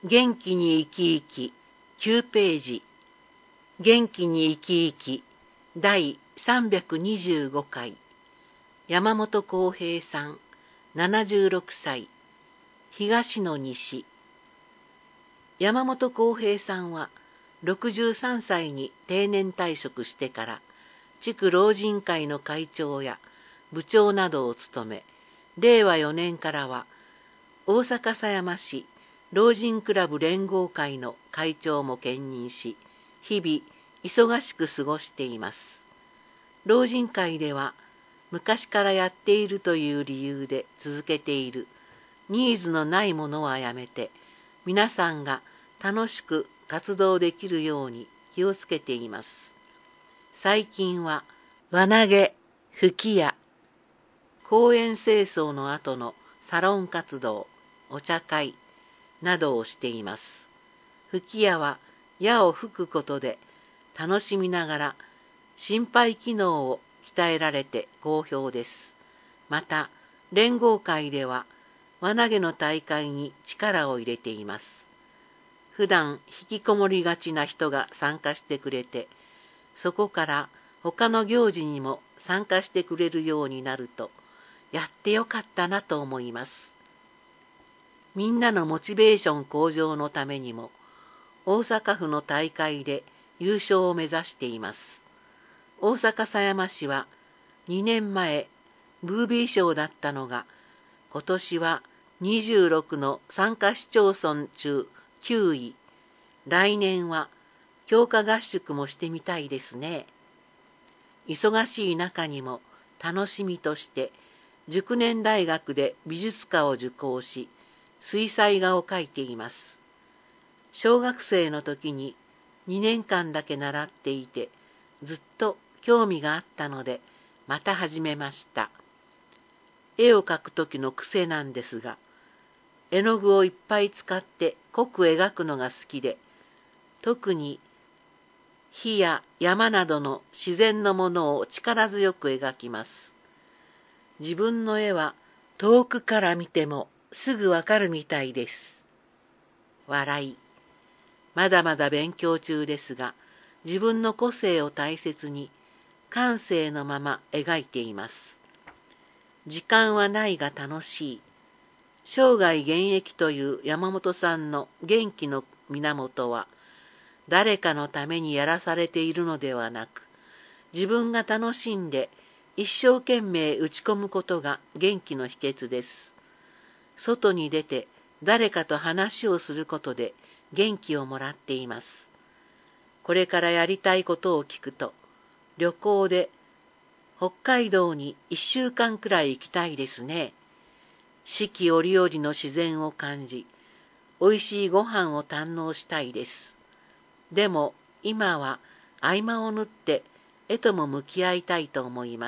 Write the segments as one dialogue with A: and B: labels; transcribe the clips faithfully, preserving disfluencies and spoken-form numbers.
A: 元気に生き生ききゅうページ。元気に生き生きだいさんびゃくにじゅうごかい。山本浩平さん、ななじゅうろくさい。東の西。山本浩平さんはろくじゅうさんさいに定年退職してから地区老人会の会長や部長などを務め、れいわよねんからは大阪狭山市老人クラブ連合会の会長も兼任し、日々忙しく過ごしています。老人会では昔からやっているという理由で続けているニーズのないものはやめて、皆さんが楽しく活動できるように気をつけています。最近は輪投げ、吹き矢、公園清掃の後のサロン活動、お茶会などをしています。吹き矢は矢を吹くことで楽しみながら心肺機能を鍛えられて好評です。また連合会では輪投げの大会に力を入れています。普段引きこもりがちな人が参加してくれて、そこから他の行事にも参加してくれるようになると、やってよかったなと思います。みんなのモチベーション向上のためにも、大阪府の大会で優勝を目指しています。大阪狭山市はにねんまえブービー賞だったのが、今年はにじゅうろくの参加市町村中きゅうい。来年は強化合宿もしてみたいですね。忙しい中にも楽しみとして、熟年大学で美術科を受講し、水彩画を描いています。小学生の時ににねんかんだけ習っていて、ずっと興味があったので、また始めました。絵を描く時の癖なんですが、絵の具をいっぱい使って濃く描くのが好きで、特に火や山などの自然のものを力強く描きます。自分の絵は遠くから見てもすぐわかるみたいです。笑い。まだまだ勉強中ですが、自分の個性を大切に感性のまま描いています。時間はないが楽しい。生涯現役という山本さんの元気の源は、誰かのためにやらされているのではなく、自分が楽しんで一生懸命打ち込むことが元気の秘訣です。外に出て誰かと話をすることで元気をもらっています。これからやりたいことを聞くと、旅行で北海道に一週間くらい行きたいですね。四季折々の自然を感じ、おいしいご飯を堪能したいです。でも今は合間を縫って絵とも向き合いたいと思います。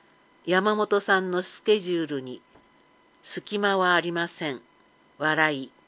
A: 山本さんのスケジュールに隙間はありません。笑い。